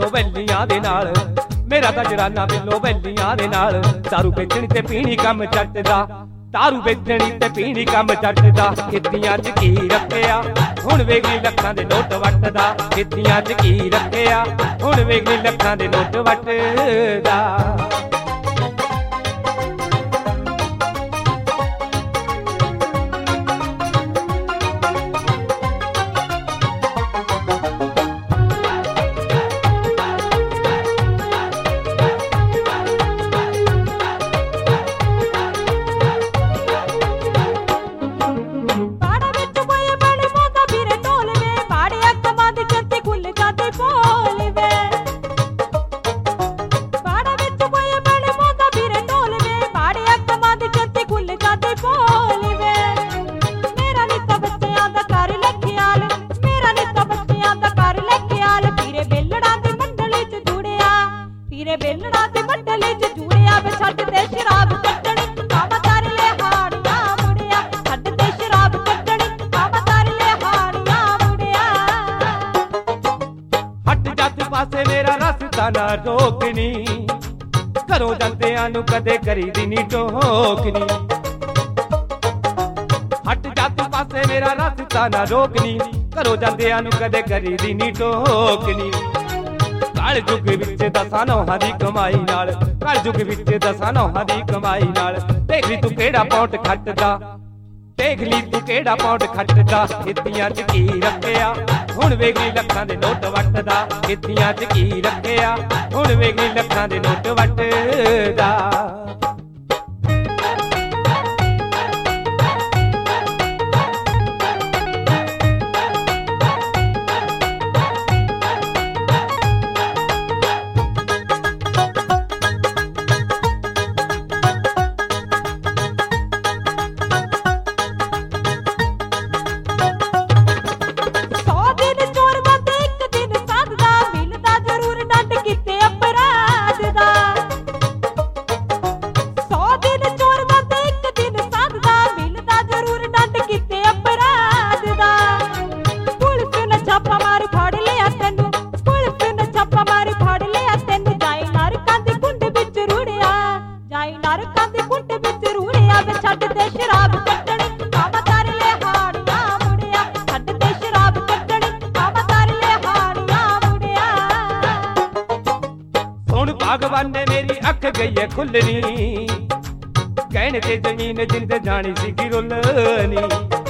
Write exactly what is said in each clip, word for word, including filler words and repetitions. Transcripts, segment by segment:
ਬਿੱਲੋ ਵੈਲੀਆਂ ਦੇ ਨਾਲ, ਮੇਰਾ ਤਾਂ ਜਰਾਨਾ ਬਿੱਲੋ ਵੈਲੀਆਂ ਦੇ ਨਾਲ। ਦਾਰੂ ਵੇਚਣੀ ਤੇ ਪੀਣੀ ਕੰਮ ਜੱਟ ਦਾ, ਦਾਰੂ ਵੇਚਣੀ ਤੇ ਪੀਣੀ ਕੰਮ ਜੱਟ ਦਾ। ਖੇਤੀਆਂ ਚ ਕੀ ਰੱਖਿਆ ਹੁਣ ਵੇਖੀ ਲੱਖਾਂ ਦੇ ਨੋਟ ਵੱਟਦਾ, ਖੇਤੀਆਂ ਚ ਕੀ ਰੱਖਿਆ ਹੁਣ ਵੇਖੀ ਲੱਖਾਂ ਦੇ ਨੋਟ ਵੱਟਦਾ। ਹੀਰੇ ਬੇਲਣਾ ਦੀ ਮੰਡਲੀ ਚ ਜੂੜਿਆ ਵੇ ਛੱਡ ਤੇ ਸ਼ਰਾਬ ਕੱਢਣੀ, ਕਾਮਾ ਕਰ ਲੈ ਹਾੜੀਆਂ ਮੁੜਿਆ। ਛੱਡ ਤੇ ਸ਼ਰਾਬ ਕੱਢਣੀ, ਕਾਮਾ ਕਰ ਲੈ ਹਾੜੀਆਂ ਮੁੜਿਆ। ਹਟ ਜਾ ਤੂੰ ਪਾਸੇ ਮੇਰਾ ਰਸਤਾ ਨਾ ਰੋਕਣੀ, ਘਰੋਂ ਜਾਂਦਿਆਂ ਨੂੰ ਕਦੇ ਕਰੀਦੀ ਨੀ ਟੋਕਣੀ। ਹਟ ਜਾ ਤੂੰ ਪਾਸੇ ਮੇਰਾ ਰਸਤਾ ਨਾ ਰੋਕਣੀ, ਘਰੋਂ ਜਾਂਦਿਆਂ ਨੂੰ ਕਦੇ ਕਰੀਦੀ ਨੀ ਟੋਕਣੀ। ਕਲ ਯੁੱਗ ਵਿੱਚ ਦਸਾਂ ਨੌਹਾਂ ਦੀ ਕਮਾਈ ਨਾਲ, ਕਲ ਯੁੱਗ ਵਿੱਚ ਦਸਾਂ ਨੌਹਾਂ ਦੀ ਕਮਾਈ ਨਾਲ। ਦੇਖ ਲਈ ਤੂੰ ਕਿਹੜਾ ਪੌਂਟ ਖੱਟਦਾ, ਦੇਖ ਲਈ ਤੂੰ ਕਿਹੜਾ ਪੌਂਟ ਖੱਟਦਾ। ਖੇਤੀਆਂ ਚ ਕੀ ਰੱਖਿਆ ਹੁਣ ਵੇਖ ਲਈ ਲੱਖਾਂ ਦੇ ਨੋਟ ਵੱਟਦਾ, ਖੇਤੀਆਂ ਚ ਕੀ ਰੱਖਿਆ ਹੁਣ ਵੇਖ ਲਈ ਲੱਖਾਂ ਦੇ ਨੋਟ ਵੱਟਦਾ। ਭਗਵਾਨ ਨੇ ਮੇਰੀ ਅੱਖ ਗਈ ਹੈ ਖੁੱਲਣੀ, ਕਹਿਣ ਤੇ ਜ਼ਮੀਨ ਜਿੰਦ ਜਾਣੀ ਸੀਗੀ ਰੁੱਲਣੀ।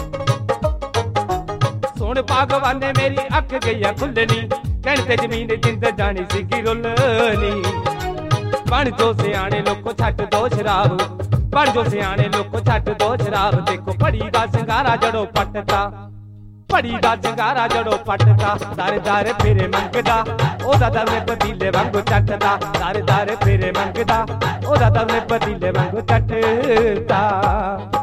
ਸੁਣ ਭਗਵਾਨ ਨੇ ਮੇਰੀ ਅੱਖ ਗਈ ਹੈ ਖੁੱਲਣੀ, ਕਹਿਣ ਤੇ ਜ਼ਮੀਨ ਜਿੰਦ ਜਾਣੀ ਸੀਗੀ ਰੁੱਲਣੀ। ਬਣ ਜੋ ਸਿਆਣੇ ਲੋਕੋ ਛੱਡ ਦੋ ਸ਼ਰਾਬ, ਬਣ ਜੋ ਸਿਆਣੇ ਲੋਕੋ ਛੱਡ ਦੋ ਸ਼ਰਾਬ। ਦੇਖੋ ਪੜੀ ਦਾ ਸ਼ਿੰਗਾਰਾ ਜੜੋ ਪੱਟਦਾ, ਪੜੀ ਦਾ ਸ਼ਿੰਗਾਰਾ ਜੜੋ ਪੱਟਦਾ। ਦਰ ਦਰ ਫੇਰੇ ਮੰਗਦਾ ਉਹਦਾ ਦਰ ਮੇ ਪਤੀਲੇ ਵਾਂਗੂ ਚੱਟਦਾ, ਦਰ ਦਰ ਫੇਰੇ ਮੰਗਦਾ ਉਹਦਾ ਦਰ ਮੇ ਪਤੀਲੇ ਵਾਂਗੂ ਚੱਟਦਾ।